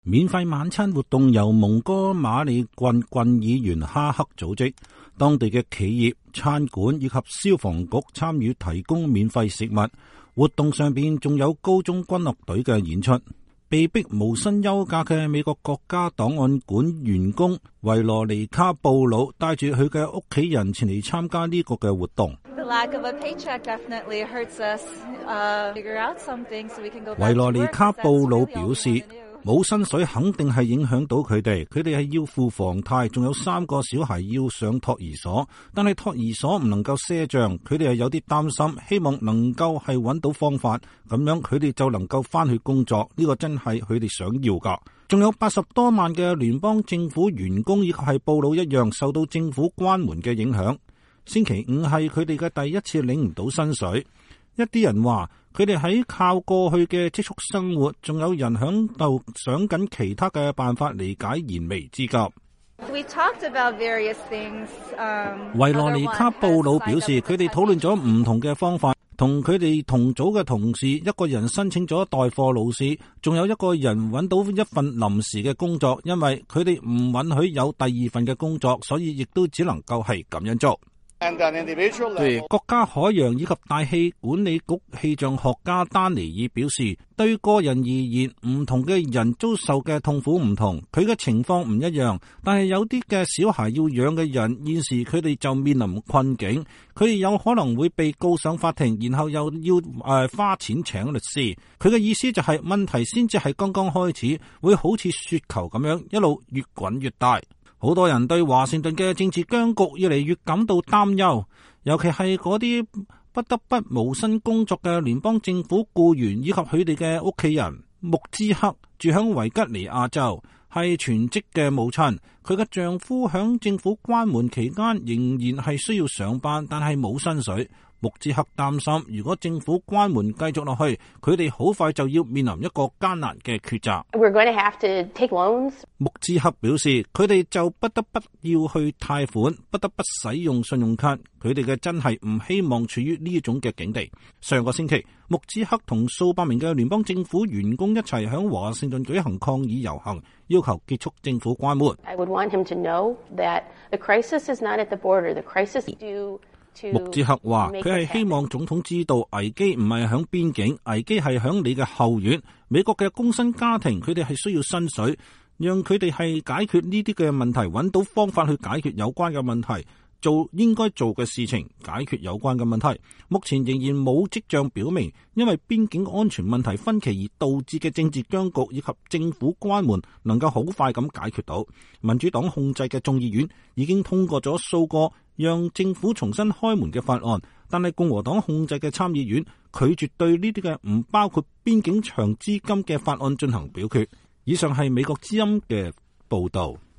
免費晚餐活動由蒙哥馬利郡郡議員哈克組織，當地嘅企業、餐館以及消防局參與提供免費食物。活動上邊仲有高中軍樂隊嘅演出。被逼無薪休假嘅美國國家檔案館員工維羅尼卡布魯帶住佢嘅屋企人前嚟參加呢個嘅活動。維羅尼卡布魯表示，冇薪水肯定係影響到佢哋係要付房貸，仲有3個小孩要上托兒所，但係托兒所唔能夠賒賬，佢哋係有啲擔心，希望能夠係揾到方法，咁樣佢哋就能夠翻去工作，呢個真係佢哋想要噶。仲有80多萬嘅聯邦政府員工以及係布魯一樣受到政府關門嘅影響。星期五係佢哋嘅第一次領唔到薪水。一啲人話佢哋喺靠過去嘅積蓄生活，仲有人響度想緊其他嘅辦法嚟解燃眉之急。維羅尼卡布魯表示，佢哋討論咗唔同嘅方法，同佢哋同組嘅同事，一個人申請咗代課老師，仲有一個人揾到一份臨時嘅工作，因為佢哋唔允許有第2份嘅工作，所以亦都只能夠係咁樣做。對國家海洋以及大氣管理局氣象學家丹尼爾表示，對個人而言，唔同嘅人遭受嘅痛苦唔同，佢嘅情況唔一樣。但係有啲嘅小孩要養嘅人，現時佢哋就面臨困境，佢哋有可能會被告上法庭，然後又要花錢請律師。佢嘅意思就係問題先至係剛剛開始，會好似雪球咁樣一路越滾越大。好多人對華盛頓嘅政治僵局越嚟越感到擔憂，尤其係嗰啲不得不無薪工作嘅聯邦政府僱員以及佢哋嘅屋企人。穆茲克住響維吉尼亞州，係全職嘅母親，佢嘅丈夫響政府關門期間仍然係需要上班，但係冇薪水。穆茲克擔心，如果政府關門繼續落去，佢哋好快就要面臨一個艱難嘅抉擇。穆茲克表示，佢哋就不得不要去貸款，不得不使用信用卡。佢哋嘅真係唔希望處於呢種嘅境地。上個星期，穆茲克同數百名嘅聯邦政府員工一齊響華盛頓舉行抗議遊行，要求結束政府關門。穆茲克話，佢係希望總統知道危機唔係響邊境，危機係響你嘅後院。美國嘅工薪家庭，佢哋係需要薪水，讓佢哋係解決呢啲嘅問題，揾到方法去解決有關嘅問題，做應該做嘅事情，解決有關嘅問題。目前仍然冇跡象表明，因為邊境安全問題分歧而導致嘅政治僵局以及政府關門能夠好快咁解決到。民主黨控制嘅眾議院已經通過咗數個讓政府重新開門嘅法案，但係共和黨控制嘅參議院拒絕對呢啲嘅唔包括邊境長資金嘅法案進行表決。以上係美國之音嘅報道。